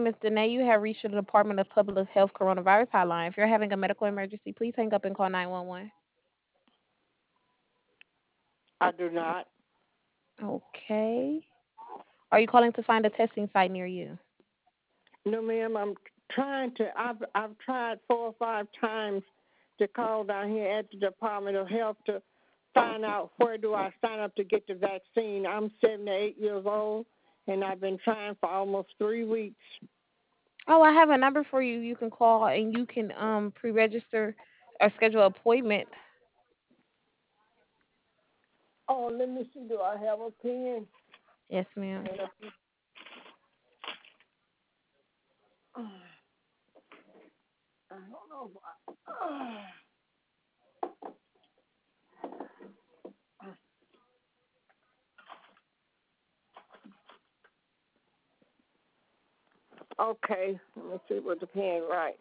name is Danae. You have reached the Department of Public Health Coronavirus Hotline. If you're having a medical emergency, please hang up and call 911. I do not. Okay. Are you calling to find a testing site near you? No, ma'am. I'm trying to. I've tried 4 or 5 times to call down here at the Department of Health to find out where do I sign up to get the vaccine. I'm 78 years old, and I've been trying for almost 3 weeks. Oh, I have a number for you. You can call and you can pre-register or schedule an appointment. Oh, let me see. Do I have a pen? Yes, ma'am. I don't know. Okay, let me see what the pen right.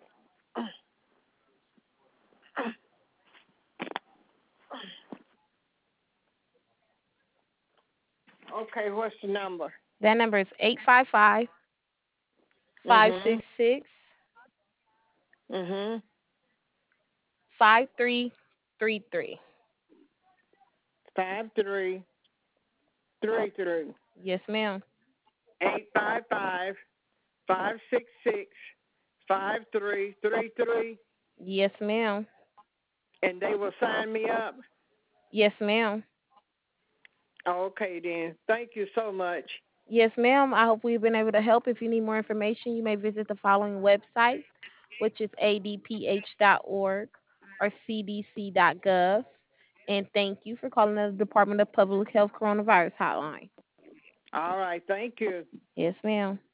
Okay, what's the number? That number is 855 Mhm. 566 Mhm. 5333. 5333. Yes, ma'am. 855-566-5333. Yes, ma'am. And they will sign me up. Yes, ma'am. Okay, then. Thank you so much. Yes, ma'am. I hope we've been able to help. If you need more information, you may visit the following websites, which is adph.org or cdc.gov. And thank you for calling the Department of Public Health Coronavirus Hotline. All right, thank you. Yes, ma'am.